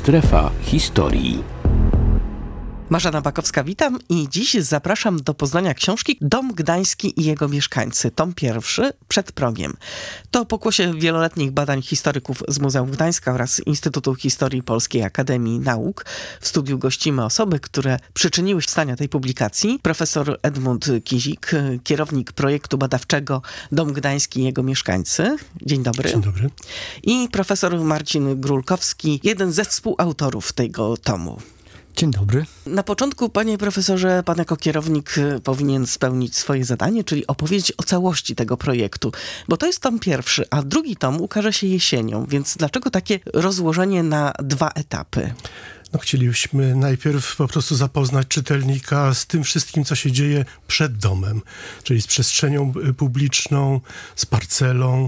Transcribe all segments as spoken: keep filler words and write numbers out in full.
Strefa historii. Marzena Bakowska, witam i dziś zapraszam do poznania książki Dom Gdański i jego mieszkańcy. Tom pierwszy, Przed progiem. To pokłosie wieloletnich badań historyków z Muzeum Gdańska oraz Instytutu Historii Polskiej Akademii Nauk. W studiu gościmy osoby, które przyczyniły się do powstania tej publikacji. Profesor Edmund Kizik, kierownik projektu badawczego Dom Gdański i jego mieszkańcy. Dzień dobry. Dzień dobry. I profesor Marcin Grólkowski, jeden ze współautorów tego tomu. Dzień dobry. Na początku, panie profesorze, pan jako kierownik powinien spełnić swoje zadanie, czyli opowiedzieć o całości tego projektu, bo to jest tom pierwszy, a drugi tom ukaże się jesienią, więc dlaczego takie rozłożenie na dwa etapy? No, chcielibyśmy najpierw po prostu zapoznać czytelnika z tym wszystkim, co się dzieje przed domem, czyli z przestrzenią publiczną, z parcelą,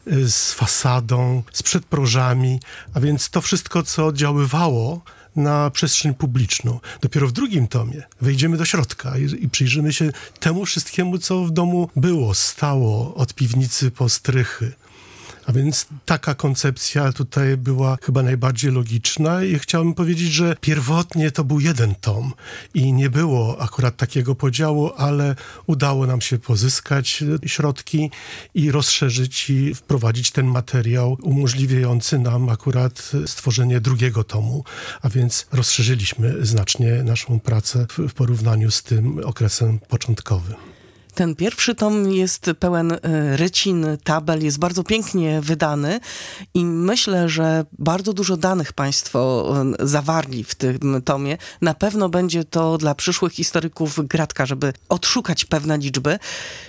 z fasadą, z przedprożami, a więc to wszystko, co oddziaływało na przestrzeń publiczną. Dopiero w drugim tomie wejdziemy do środka i, i przyjrzymy się temu wszystkiemu, co w domu było, stało, od piwnicy po strychy. A więc taka koncepcja tutaj była chyba najbardziej logiczna i chciałbym powiedzieć, że pierwotnie to był jeden tom i nie było akurat takiego podziału, ale udało nam się pozyskać środki i rozszerzyć i wprowadzić ten materiał umożliwiający nam akurat stworzenie drugiego tomu, a więc rozszerzyliśmy znacznie naszą pracę w, w porównaniu z tym okresem początkowym. Ten pierwszy tom jest pełen rycin, tabel, jest bardzo pięknie wydany i myślę, że bardzo dużo danych państwo zawarli w tym tomie. Na pewno będzie to dla przyszłych historyków gratka, żeby odszukać pewne liczby.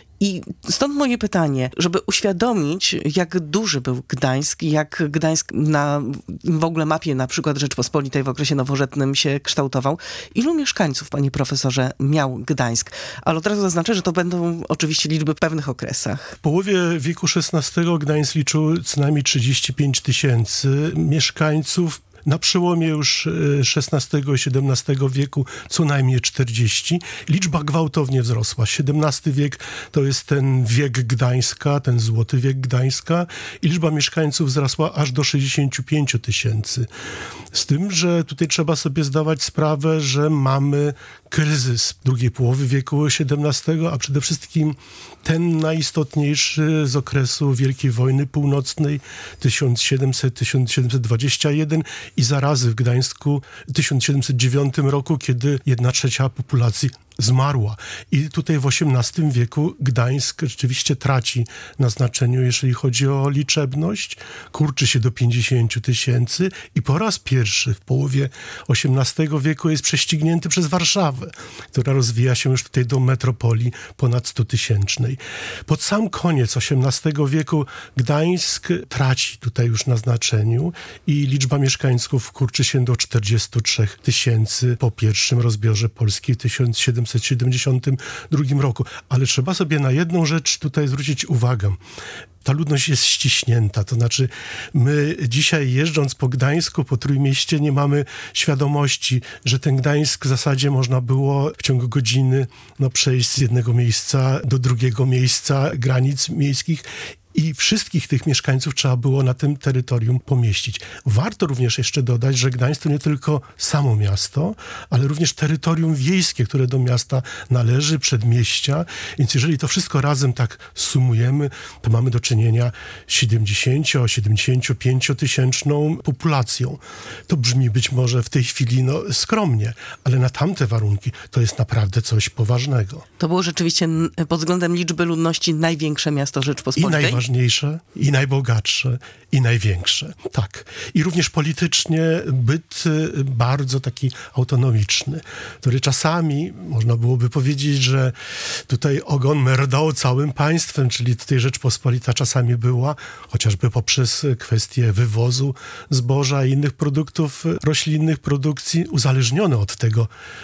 I stąd moje pytanie, żeby uświadomić, jak duży był Gdańsk, jak Gdańsk na w ogóle mapie na przykład Rzeczpospolitej w okresie nowożytnym się kształtował. Ilu mieszkańców, panie profesorze, miał Gdańsk? Ale od razu zaznaczę, że to będą oczywiście liczby w pewnych okresach. W połowie wieku szesnastego Gdańsk liczył co najmniej trzydzieści pięć tysięcy mieszkańców. Na przełomie już szesnastego i siedemnastego wieku co najmniej czterdzieści. Liczba gwałtownie wzrosła. siedemnasty wiek to jest ten wiek Gdańska, ten złoty wiek Gdańska i liczba mieszkańców wzrosła aż do sześćdziesiąt pięć tysięcy. Z tym, że tutaj trzeba sobie zdawać sprawę, że mamy kryzys drugiej połowy wieku siedemnastego, a przede wszystkim ten najistotniejszy z okresu Wielkiej Wojny Północnej tysiąc siedemset do tysiąc siedemset dwudziestego pierwszego i zarazy w Gdańsku w tysiąc siedemset dziewiątym roku, kiedy jedna trzecia populacji zmarła. I tutaj w osiemnastym wieku Gdańsk rzeczywiście traci na znaczeniu, jeżeli chodzi o liczebność. Kurczy się do pięćdziesięciu tysięcy i po raz pierwszy w połowie osiemnastego wieku jest prześcignięty przez Warszawę, która rozwija się już tutaj do metropolii ponad stutysięcznej. Pod sam koniec osiemnastego wieku Gdańsk traci tutaj już na znaczeniu i liczba mieszkańców kurczy się do czterdziestu trzech tysięcy po pierwszym rozbiorze Polski w tysiąc siedemset siedemdziesiątym drugim roku. Ale trzeba sobie na jedną rzecz tutaj zwrócić uwagę. Ta ludność jest ściśnięta, to znaczy my dzisiaj jeżdżąc po Gdańsku, po Trójmieście nie mamy świadomości, że ten Gdańsk w zasadzie można było w ciągu godziny no, przejść z jednego miejsca do drugiego miejsca granic miejskich i wszystkich tych mieszkańców trzeba było na tym terytorium pomieścić. Warto również jeszcze dodać, że Gdańsk to nie tylko samo miasto, ale również terytorium wiejskie, które do miasta należy, przedmieścia. Więc jeżeli to wszystko razem tak sumujemy, to mamy do czynienia z siedemdziesięcio do siedemdziesięciu pięciu tysięczną populacją. To brzmi być może w tej chwili no, skromnie, ale na tamte warunki to jest naprawdę coś poważnego. To było rzeczywiście pod względem liczby ludności największe miasto Rzeczpospolitej? I najważniejsze, i najbogatsze, i największe. Tak. I również politycznie byt bardzo taki autonomiczny, który czasami, można byłoby powiedzieć, że tutaj ogon merdał całym państwem, czyli tutaj Rzeczpospolita czasami była, chociażby poprzez kwestię wywozu zboża i innych produktów roślinnych, produkcji, uzależnione od tego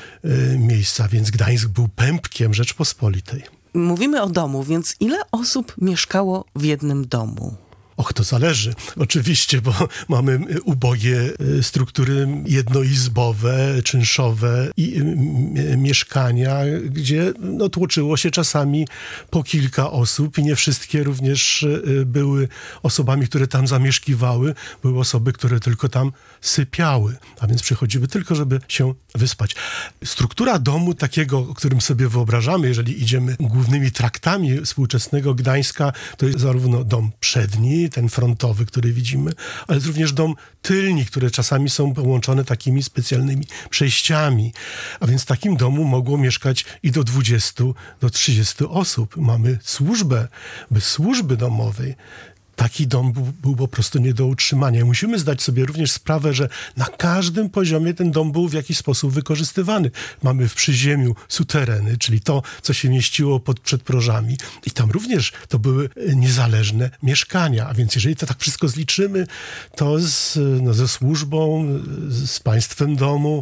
y, miejsca, więc Gdańsk był pępkiem Rzeczpospolitej. Mówimy o domu, więc ile osób mieszkało w jednym domu? Och, to zależy. Oczywiście, bo mamy ubogie struktury jednoizbowe, czynszowe i m- mieszkania, gdzie no, tłoczyło się czasami po kilka osób i nie wszystkie również były osobami, które tam zamieszkiwały. Były osoby, które tylko tam sypiały, a więc przychodziły tylko, żeby się wyspać. Struktura domu takiego, o którym sobie wyobrażamy, jeżeli idziemy głównymi traktami współczesnego Gdańska, to jest zarówno dom przedni, ten frontowy, który widzimy, ale również dom tylni, które czasami są połączone takimi specjalnymi przejściami. A więc w takim domu mogło mieszkać i do dwudziestu, do trzydziestu osób. Mamy służbę. Bez służby domowej taki dom był, był po prostu nie do utrzymania. I musimy zdać sobie również sprawę, że na każdym poziomie ten dom był w jakiś sposób wykorzystywany. Mamy w przyziemiu sutereny, czyli to, co się mieściło pod przedprożami. I tam również to były niezależne mieszkania. A więc jeżeli to tak wszystko zliczymy, to z, no, ze służbą, z państwem domu,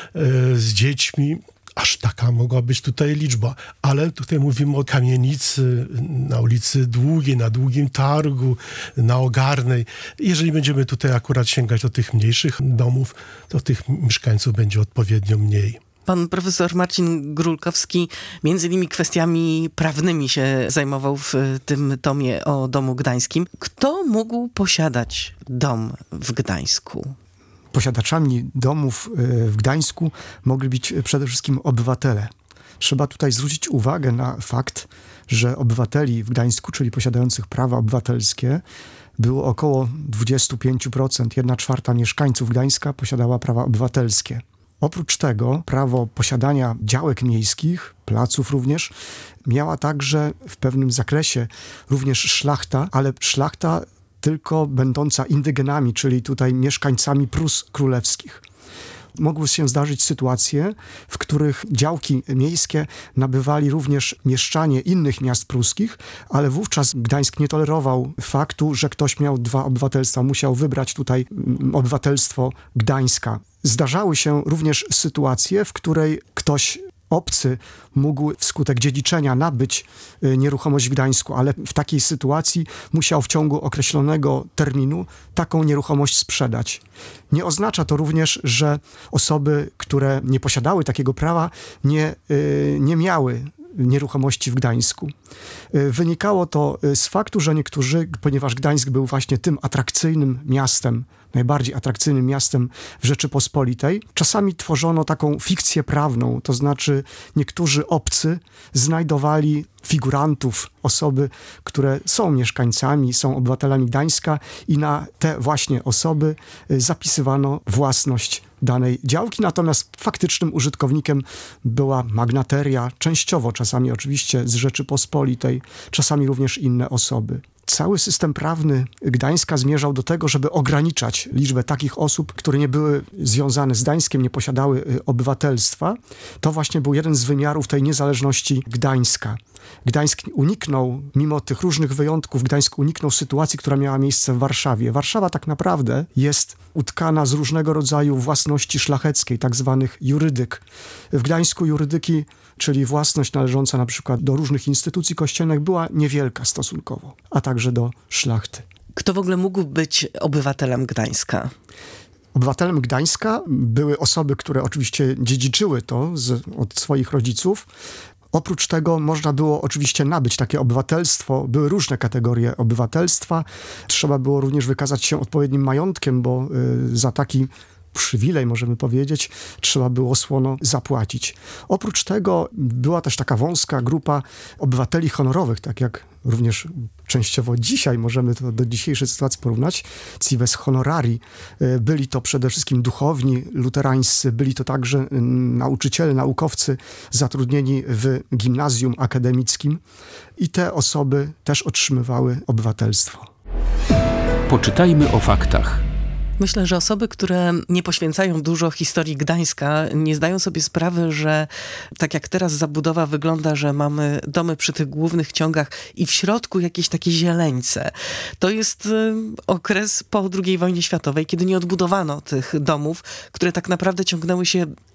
z dziećmi, aż taka mogła być tutaj liczba. Ale tutaj mówimy o kamienicy na ulicy Długiej, na Długim Targu, na Ogarnej. Jeżeli będziemy tutaj akurat sięgać do tych mniejszych domów, to tych mieszkańców będzie odpowiednio mniej. Pan profesor Marcin Grulkowski między innymi kwestiami prawnymi się zajmował w tym tomie o domu gdańskim. Kto mógł posiadać dom w Gdańsku? Posiadaczami domów w Gdańsku mogli być przede wszystkim obywatele. Trzeba tutaj zwrócić uwagę na fakt, że obywateli w Gdańsku, czyli posiadających prawa obywatelskie, było około dwadzieścia pięć procent, jedna czwarta mieszkańców Gdańska posiadała prawa obywatelskie. Oprócz tego prawo posiadania działek miejskich, placów również, miała także w pewnym zakresie również szlachta, ale szlachta tylko będąca indygenami, czyli tutaj mieszkańcami Prus królewskich. Mogły się zdarzyć sytuacje, w których działki miejskie nabywali również mieszczanie innych miast pruskich, ale wówczas Gdańsk nie tolerował faktu, że ktoś miał dwa obywatelstwa. Musiał wybrać tutaj obywatelstwo Gdańska. Zdarzały się również sytuacje, w której ktoś obcy mógł wskutek dziedziczenia nabyć nieruchomość w Gdańsku, ale w takiej sytuacji musiał w ciągu określonego terminu taką nieruchomość sprzedać. Nie oznacza to również, że osoby, które nie posiadały takiego prawa, nie, nie miały nieruchomości w Gdańsku. Wynikało to z faktu, że niektórzy, ponieważ Gdańsk był właśnie tym atrakcyjnym miastem, najbardziej atrakcyjnym miastem w Rzeczypospolitej, czasami tworzono taką fikcję prawną, to znaczy niektórzy obcy znajdowali figurantów, osoby, które są mieszkańcami, są obywatelami Gdańska i na te właśnie osoby zapisywano własność danej działki, natomiast faktycznym użytkownikiem była magnateria, częściowo czasami oczywiście z Rzeczypospolitej, czasami również inne osoby. Cały system prawny Gdańska zmierzał do tego, żeby ograniczać liczbę takich osób, które nie były związane z Gdańskiem, nie posiadały obywatelstwa. To właśnie był jeden z wymiarów tej niezależności Gdańska. Gdańsk uniknął, mimo tych różnych wyjątków, Gdańsk uniknął sytuacji, która miała miejsce w Warszawie. Warszawa tak naprawdę jest utkana z różnego rodzaju własności szlacheckiej, tak zwanych jurydyk. W Gdańsku jurydyki, czyli własność należąca na przykład do różnych instytucji kościelnych, była niewielka stosunkowo, a także do szlachty. Kto w ogóle mógł być obywatelem Gdańska? Obywatelem Gdańska były osoby, które oczywiście dziedziczyły to z, od swoich rodziców. Oprócz tego można było oczywiście nabyć takie obywatelstwo. Były różne kategorie obywatelstwa. Trzeba było również wykazać się odpowiednim majątkiem, bo y, za taki przywilej, możemy powiedzieć, trzeba było słono zapłacić. Oprócz tego była też taka wąska grupa obywateli honorowych, tak jak również częściowo dzisiaj możemy to do dzisiejszej sytuacji porównać. Cives honorari. Byli to przede wszystkim duchowni luterańscy, byli to także nauczyciele, naukowcy zatrudnieni w gimnazjum akademickim i te osoby też otrzymywały obywatelstwo. Poczytajmy o faktach. Myślę, że osoby, które nie poświęcają dużo historii Gdańska, nie zdają sobie sprawy, że tak jak teraz zabudowa wygląda, że mamy domy przy tych głównych ciągach i w środku jakieś takie zieleńce. To jest y, okres po drugiej wojnie światowej, kiedy nie odbudowano tych domów, które tak naprawdę ciągnęły się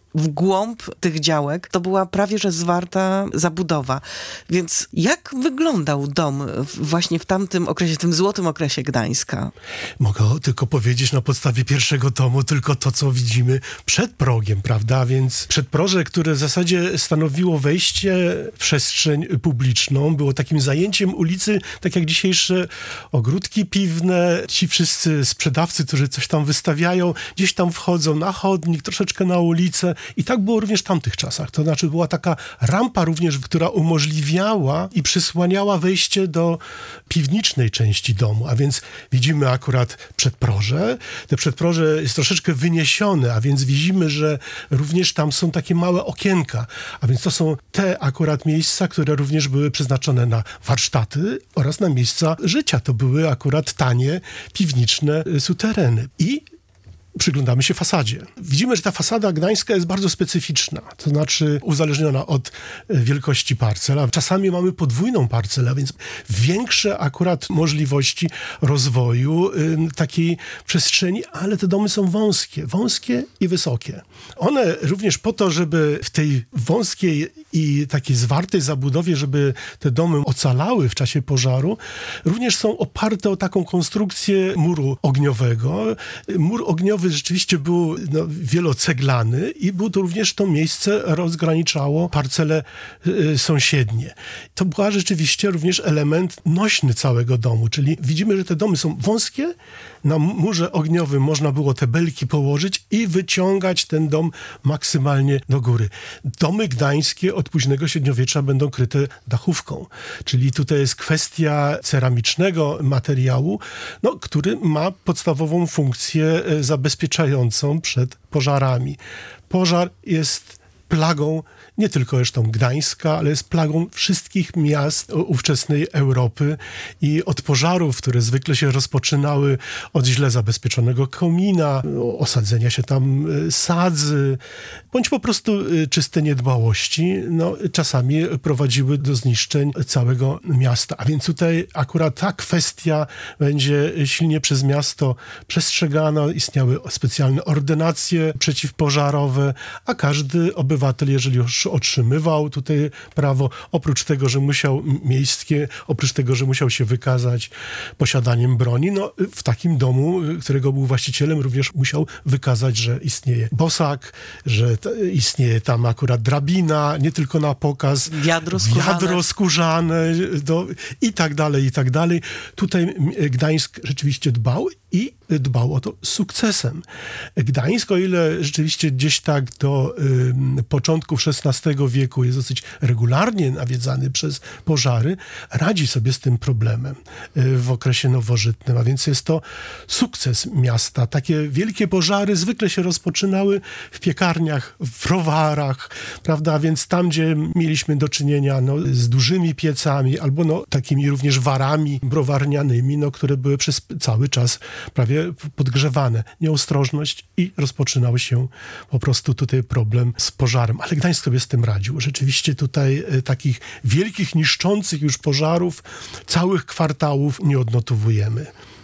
w głąb tych działek to była prawie że zwarta zabudowa. Więc jak wyglądał dom właśnie w tamtym okresie, w tym złotym okresie Gdańska? Mogę tylko powiedzieć na podstawie pierwszego tomu tylko to, co widzimy przed progiem, prawda? Więc przedproże, które w zasadzie stanowiło wejście w przestrzeń publiczną, było takim zajęciem ulicy, tak jak dzisiejsze ogródki piwne. Ci wszyscy sprzedawcy, którzy coś tam wystawiają, gdzieś tam wchodzą na chodnik, troszeczkę na ulicę. I tak było również w tamtych czasach. To znaczy była taka rampa również, która umożliwiała i przysłaniała wejście do piwniczej części domu. A więc widzimy akurat przedproże. Te przedproże jest troszeczkę wyniesione, a więc widzimy, że również tam są takie małe okienka. A więc to są te akurat miejsca, które również były przeznaczone na warsztaty oraz na miejsca życia. To były akurat tanie, piwniczne sutereny. I przyglądamy się fasadzie. Widzimy, że ta fasada gdańska jest bardzo specyficzna, to znaczy uzależniona od wielkości parcela. Czasami mamy podwójną parcelę, więc większe akurat możliwości rozwoju y, takiej przestrzeni, ale te domy są wąskie, wąskie i wysokie. One również po to, żeby w tej wąskiej i takiej zwartej zabudowie, żeby te domy ocalały w czasie pożaru, również są oparte o taką konstrukcję muru ogniowego. Mur ogniowy rzeczywiście był no, wieloceglany i było to również to miejsce rozgraniczało parcele y, sąsiednie. To była rzeczywiście również element nośny całego domu, czyli widzimy, że te domy są wąskie, na murze ogniowym można było te belki położyć i wyciągać ten dom maksymalnie do góry. Domy gdańskie od późnego średniowiecza będą kryte dachówką, czyli tutaj jest kwestia ceramicznego materiału, no, który ma podstawową funkcję zabezpieczającą przed pożarami. Pożar jest plagą nie tylko zresztą Gdańska, ale jest plagą wszystkich miast ówczesnej Europy i od pożarów, które zwykle się rozpoczynały od źle zabezpieczonego komina, osadzenia się tam sadzy, bądź po prostu czyste niedbałości, no, czasami prowadziły do zniszczeń całego miasta. A więc tutaj akurat ta kwestia będzie silnie przez miasto przestrzegana. Istniały specjalne ordynacje przeciwpożarowe, a każdy obywatel, jeżeli już otrzymywał tutaj prawo, oprócz tego, że musiał miejskie, oprócz tego, że musiał się wykazać posiadaniem broni, no w takim domu, którego był właścicielem, również musiał wykazać, że istnieje bosak, że t- istnieje tam akurat drabina, nie tylko na pokaz, wiadro skórzane, wiadro skórzane do, i tak dalej, i tak dalej. Tutaj Gdańsk rzeczywiście dbał i dbał o to z sukcesem. Gdańsk, o ile rzeczywiście gdzieś tak do y, początków szesnastego wieku jest dosyć regularnie nawiedzany przez pożary, radzi sobie z tym problemem y, w okresie nowożytnym, a więc jest to sukces miasta. Takie wielkie pożary zwykle się rozpoczynały w piekarniach, w browarach, prawda, a więc tam, gdzie mieliśmy do czynienia no, z dużymi piecami, albo no, takimi również warami browarnianymi, no, które były przez cały czas prawie podgrzewane. Nieostrożność i rozpoczynał się po prostu tutaj problem z pożarem. Ale Gdańsk sobie z tym radził. Rzeczywiście tutaj e, takich wielkich, niszczących już pożarów całych kwartałów nie odnotowujemy.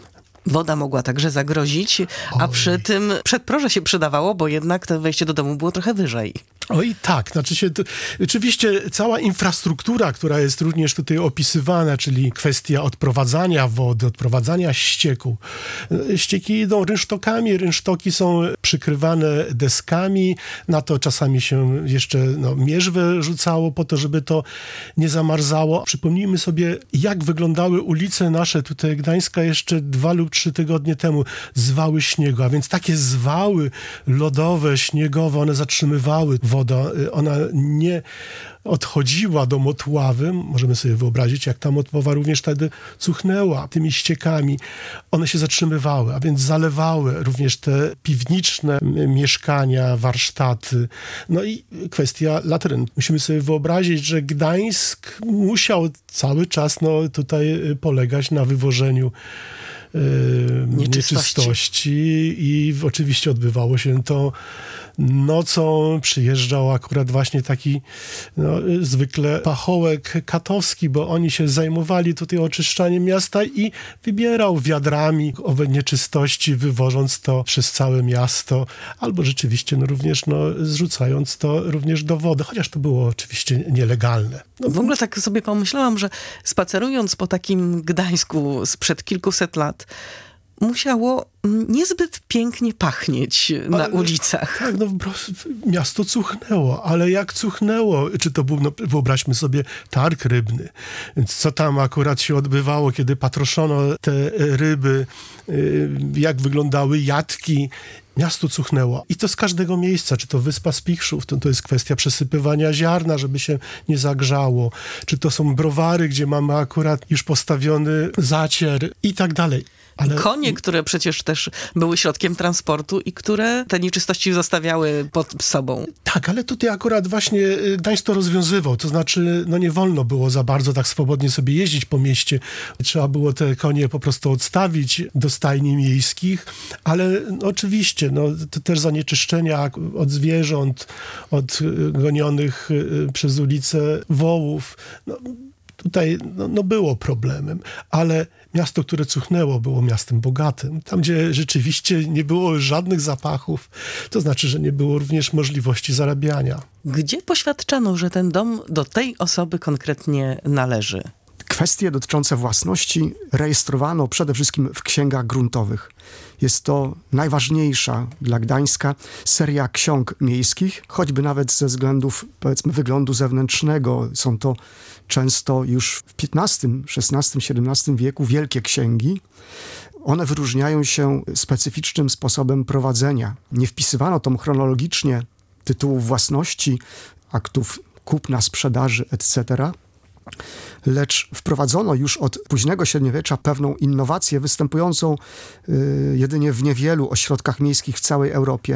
Woda mogła także zagrozić, a Oj. przy tym przedproże się przydawało, bo jednak to wejście do domu było trochę wyżej. Oj tak, znaczy się, to, oczywiście cała infrastruktura, która jest również tutaj opisywana, czyli kwestia odprowadzania wody, odprowadzania ścieku. Ścieki idą rynsztokami, rynsztoki są przykrywane deskami, na to czasami się jeszcze no, mierzwę rzucało po to, żeby to nie zamarzało. Przypomnijmy sobie, jak wyglądały ulice nasze tutaj Gdańska jeszcze dwa lub trzy tygodnie temu. Zwały śniegu, a więc takie zwały lodowe, śniegowe, one zatrzymywały woda, ona nie odchodziła do Motławy. Możemy sobie wyobrazić, jak ta Motława również wtedy cuchnęła tymi ściekami. One się zatrzymywały, a więc zalewały również te piwniczne mieszkania, warsztaty. No i kwestia latryn. Musimy sobie wyobrazić, że Gdańsk musiał cały czas no, tutaj polegać na wywożeniu Yy, Nieczystości. nieczystości i oczywiście odbywało się to nocą przyjeżdżał akurat właśnie taki no, zwykle pachołek katowski, bo oni się zajmowali tutaj oczyszczaniem miasta i wybierał wiadrami owe nieczystości, wywożąc to przez całe miasto, albo rzeczywiście no, również no, zrzucając to również do wody, chociaż to było oczywiście nielegalne. No, w ogóle tak sobie pomyślałam, że spacerując po takim Gdańsku sprzed kilkuset lat, musiało niezbyt pięknie pachnieć na ale, ulicach. Tak, no miasto cuchnęło, ale jak cuchnęło, czy to był, no, wyobraźmy sobie, targ rybny, więc co tam akurat się odbywało, kiedy patroszono te ryby, jak wyglądały jatki, miasto cuchnęło. I to z każdego miejsca, czy to Wyspa Spichrzów, to, to jest kwestia przesypywania ziarna, żeby się nie zagrzało, czy to są browary, gdzie mamy akurat już postawiony zacier i tak dalej. Ale... Konie, które przecież też były środkiem transportu i które te nieczystości zostawiały pod sobą. Tak, ale tutaj akurat właśnie Gdańsk to rozwiązywał. To znaczy, no nie wolno było za bardzo tak swobodnie sobie jeździć po mieście. Trzeba było te konie po prostu odstawić do stajni miejskich, ale no, oczywiście, no to też zanieczyszczenia od zwierząt, od gonionych przez ulicę wołów, no, tutaj no, no było problemem, ale miasto, które cuchnęło, było miastem bogatym. Tam, gdzie rzeczywiście nie było żadnych zapachów, to znaczy, że nie było również możliwości zarabiania. Gdzie poświadczano, że ten dom do tej osoby konkretnie należy? Kwestie dotyczące własności rejestrowano przede wszystkim w księgach gruntowych. Jest to najważniejsza dla Gdańska seria ksiąg miejskich, choćby nawet ze względów, powiedzmy, wyglądu zewnętrznego. Są to często już w piętnastym, szesnastym, siedemnastym wieku wielkie księgi. One wyróżniają się specyficznym sposobem prowadzenia. Nie wpisywano tam chronologicznie tytułów własności, aktów kupna, sprzedaży, et cetera, lecz wprowadzono już od późnego średniowiecza pewną innowację występującą y, jedynie w niewielu ośrodkach miejskich w całej Europie.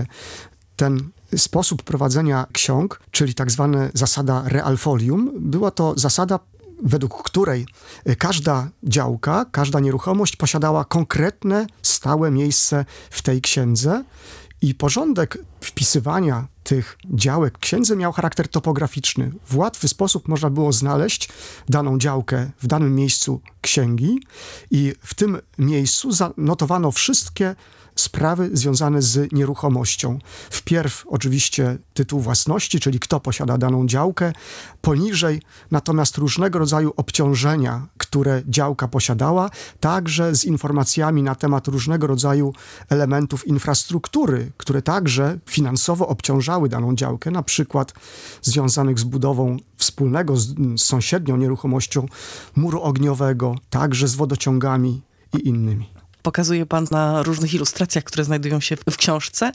Ten sposób prowadzenia ksiąg, czyli tak zwana zasada realfolium, była to zasada, według której każda działka, każda nieruchomość posiadała konkretne, stałe miejsce w tej księdze i porządek wpisywania tych działek w księdze miał charakter topograficzny. W łatwy sposób można było znaleźć daną działkę w danym miejscu księgi i w tym miejscu zanotowano wszystkie sprawy związane z nieruchomością. Wpierw oczywiście tytuł własności, czyli kto posiada daną działkę, poniżej natomiast różnego rodzaju obciążenia, które działka posiadała, także z informacjami na temat różnego rodzaju elementów infrastruktury, które także finansowo obciążały daną działkę, na przykład związanych z budową wspólnego z, z sąsiednią nieruchomością muru ogniowego, także z wodociągami i innymi. Pokazuje pan na różnych ilustracjach, które znajdują się w, w książce,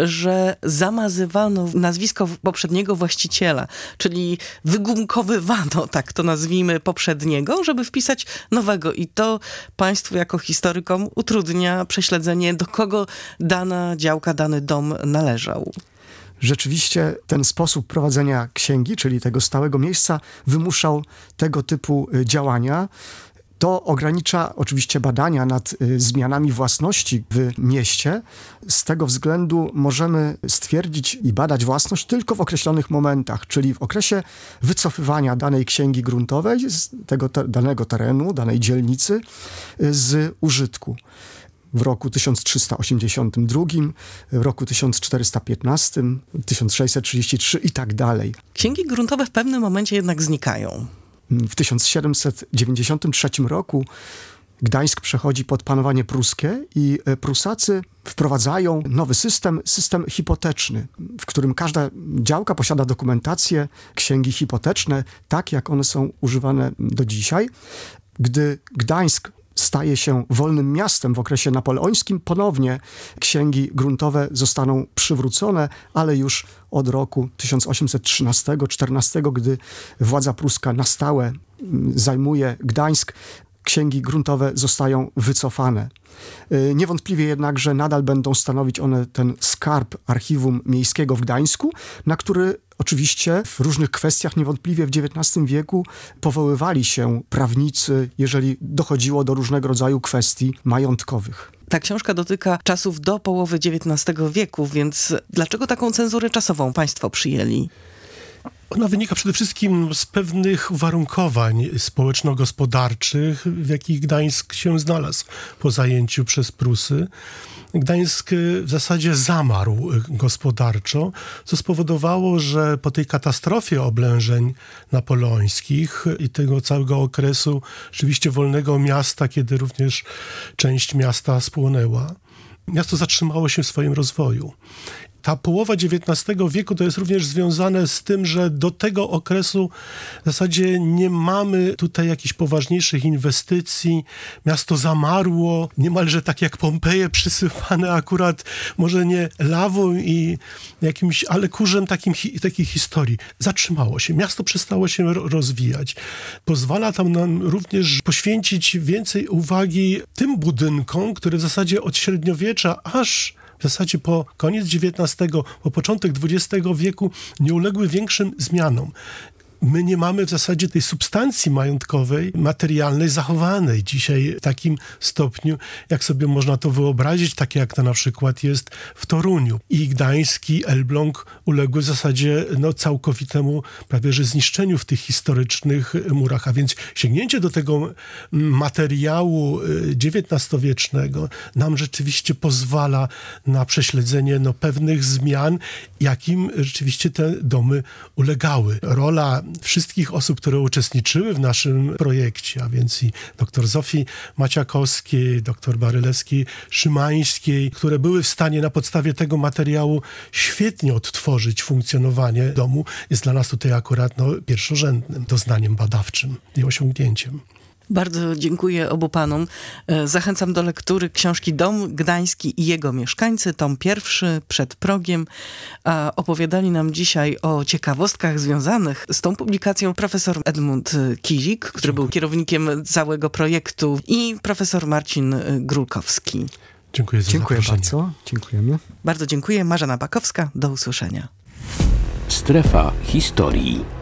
że zamazywano nazwisko poprzedniego właściciela, czyli wygumkowywano, tak to nazwijmy, poprzedniego, żeby wpisać nowego. I to państwu jako historykom utrudnia prześledzenie, do kogo dana działka, dany dom należał. Rzeczywiście ten sposób prowadzenia księgi, czyli tego stałego miejsca, wymuszał tego typu działania. To ogranicza oczywiście badania nad y, zmianami własności w mieście. Z tego względu możemy stwierdzić i badać własność tylko w określonych momentach, czyli w okresie wycofywania danej księgi gruntowej z tego te, danego terenu, danej dzielnicy y, z użytku. W roku tysiąc trzysta osiemdziesiątym drugim, w roku tysiąc czterysta piętnastym, tysiąc sześćset trzydzieści trzy i tak dalej. Księgi gruntowe w pewnym momencie jednak znikają. W tysiąc siedemset dziewięćdziesiątym trzecim roku Gdańsk przechodzi pod panowanie pruskie i Prusacy wprowadzają nowy system, system hipoteczny, w którym każda działka posiada dokumentację, księgi hipoteczne, tak jak one są używane do dzisiaj. Gdy Gdańsk staje się wolnym miastem w okresie napoleońskim, ponownie księgi gruntowe zostaną przywrócone, ale już od roku tysiąc osiemset trzynastego czternastego, gdy władza pruska na stałe zajmuje Gdańsk, księgi gruntowe zostają wycofane. Niewątpliwie jednak, że nadal będą stanowić one ten skarb archiwum miejskiego w Gdańsku, na który Oczywiście w różnych kwestiach niewątpliwie w dziewiętnastym wieku powoływali się prawnicy, jeżeli dochodziło do różnego rodzaju kwestii majątkowych. Ta książka dotyka czasów do połowy dziewiętnastego wieku, więc dlaczego taką cenzurę czasową państwo przyjęli? Ona wynika przede wszystkim z pewnych uwarunkowań społeczno-gospodarczych, w jakich Gdańsk się znalazł po zajęciu przez Prusy. Gdańsk w zasadzie zamarł gospodarczo, co spowodowało, że po tej katastrofie oblężeń napoleońskich i tego całego okresu rzeczywiście wolnego miasta, kiedy również część miasta spłonęła, miasto zatrzymało się w swoim rozwoju. Ta połowa dziewiętnastego wieku to jest również związane z tym, że do tego okresu w zasadzie nie mamy tutaj jakichś poważniejszych inwestycji. Miasto zamarło, niemalże tak jak Pompeje, przysypane akurat może nie lawą i jakimś, ale kurzem takim, takiej historii. Zatrzymało się. Miasto przestało się rozwijać. Pozwala tam nam również poświęcić więcej uwagi tym budynkom, które w zasadzie od średniowiecza aż w zasadzie po koniec dziewiętnastego, po początek dwudziestego wieku nie uległy większym zmianom. My nie mamy w zasadzie tej substancji majątkowej, materialnej zachowanej dzisiaj w takim stopniu, jak sobie można to wyobrazić, takie jak to na przykład jest w Toruniu. I Gdańsk i Elbląg uległy w zasadzie no, całkowitemu prawie że zniszczeniu w tych historycznych murach. A więc sięgnięcie do tego materiału dziewiętnastowiecznego nam rzeczywiście pozwala na prześledzenie no, pewnych zmian, jakim rzeczywiście te domy ulegały. Rola wszystkich osób, które uczestniczyły w naszym projekcie, a więc i dr Zofii Maciakowskiej, dr Barylewskiej, Szymańskiej, które były w stanie na podstawie tego materiału świetnie odtworzyć funkcjonowanie domu, jest dla nas tutaj akurat no, pierwszorzędnym doznaniem badawczym i osiągnięciem. Bardzo dziękuję obu panom. Zachęcam do lektury książki Dom Gdański i jego mieszkańcy, tom pierwszy, Przed progiem. A opowiadali nam dzisiaj o ciekawostkach związanych z tą publikacją profesor Edmund Kizik, który Dziękuję. Był kierownikiem całego projektu, i profesor Marcin Grulkowski. Dziękuję za Dziękuję zaproszenie. bardzo. Dziękujemy. Bardzo dziękuję. Marzena Bakowska. Do usłyszenia. Strefa historii.